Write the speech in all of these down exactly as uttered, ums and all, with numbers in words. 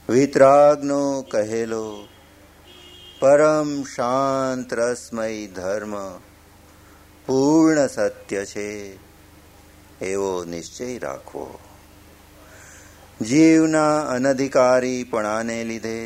વિતરાગનો કહેલો પરમ શાંત રસમય ધર્મ પૂર્ણ સત્ય છે એવો નિશ્ચય રાખવો. જીવના અનધિકારીપણાને લીધે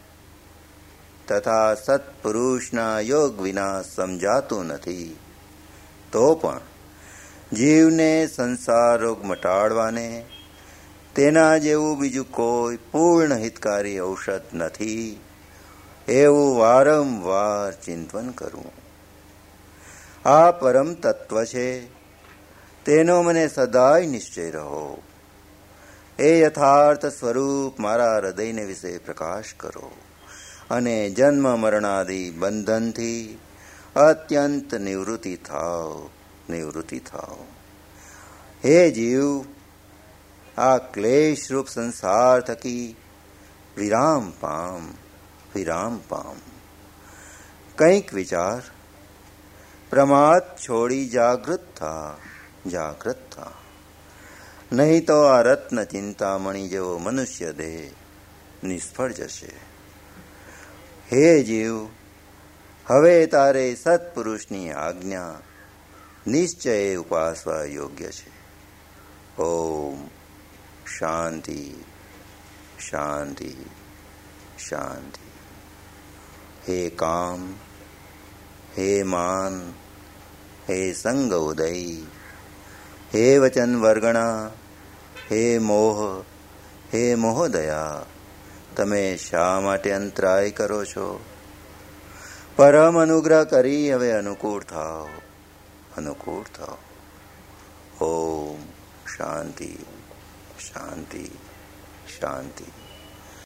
તથા સત્પુરુષના યોગ વિના સમજાતું નથી, તો પણ જીવને સંસાર રોગ મટાડવાને તેના જેવું બીજું કોઈ પૂર્ણ હિતકારી ઔષધ નથી એવું વારંવાર ચિંતન કરવું. આ પરમ તત્વ છે તેનો મને સદાય નિશ્ચય રહો. એ યથાર્થ સ્વરૂપ મારા હૃદયને વિશે પ્રકાશ કરો અને જન્મ મરણાદિ બંધનથી અત્યંત નિવૃત્તિ થાવ નિવૃત્તિ થાવ. હે જીવ, આ ક્લેશરૂપ સંસાર થકી વિરામ પામ વિરામ પામ. કંઈક વિચાર, પ્રમાદ છોડી જાગૃત થા જાગૃત થા. નહીં તો આ રત્ન ચિંતામણી જેવો મનુષ્ય દેહ નિષ્ફળ જશે. હે જીવ, હવે તારે સત્પુરુષની આજ્ઞા નિશ્ચય ઉપાસવા યોગ્ય છે. ઓમ શાંતિ શાંતિ શાંતિ. હે કામ, હે માન, હે સંગ ઉદય, હે વચન વર્ગણા, હે મોહ, હે મોહદયા, તમે શા માટે અંતરાય કરો છો? પરમ અનુગ્રહ કરી હવે અનુકૂળ થાવ અનુકૂળ થાવ. ઓમ શાંતિ શાંતિ શાંતિ.